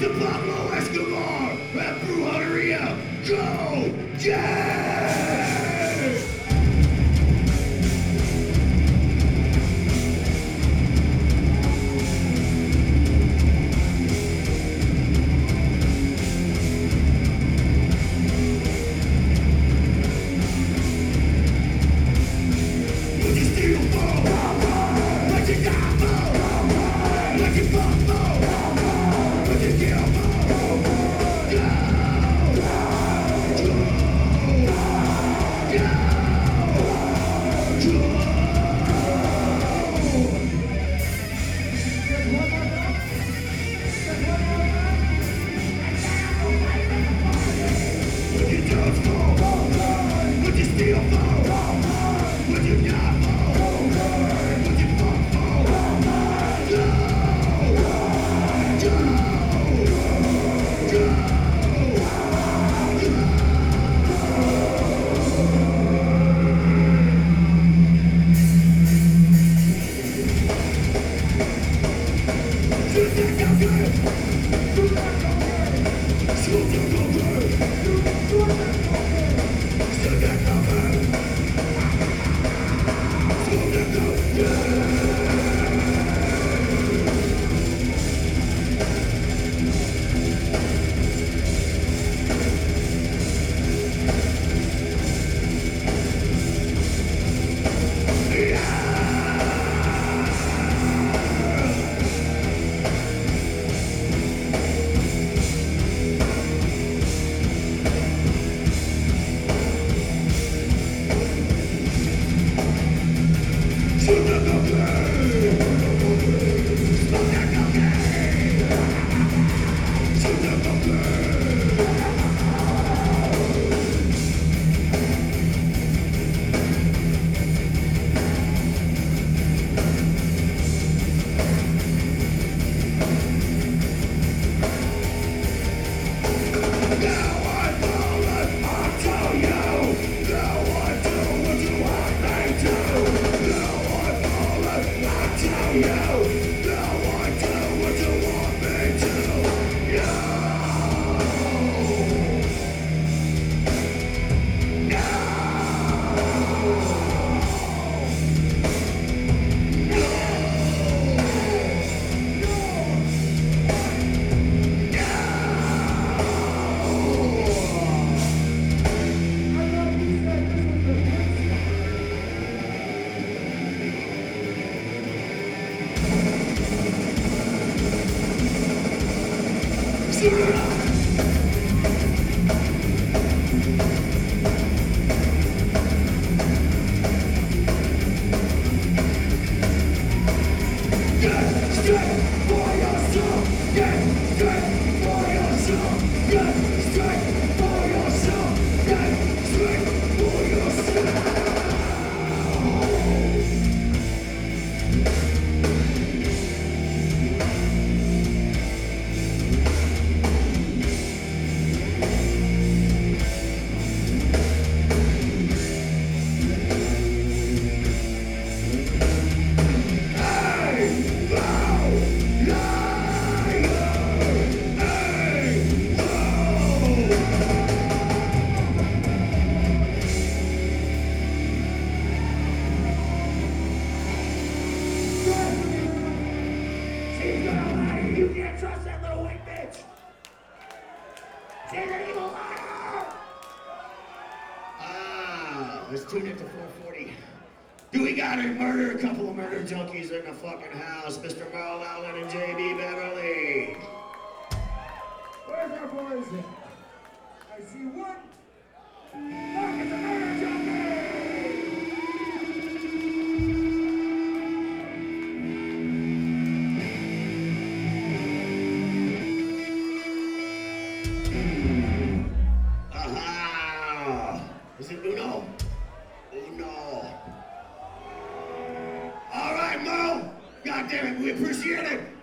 to Pablo Escobar at Brujeria. Go, Jay! Would you steal for? Would you die for? Would you fuck for? Would you kill for? Would you dance for? Would you steal for? Would you die for? Would you fuck for? You can't trust that little white bitch! She's an evil liar! Let's tune it to 440. Do we got a couple of murder junkies in the fucking house? Mr. Merle Allen and JB Beverly. Where's our boys at? I see one. Look, it's a murder junkie! Is it Uno? Uno. All right, Merle. God damn it, we appreciate it.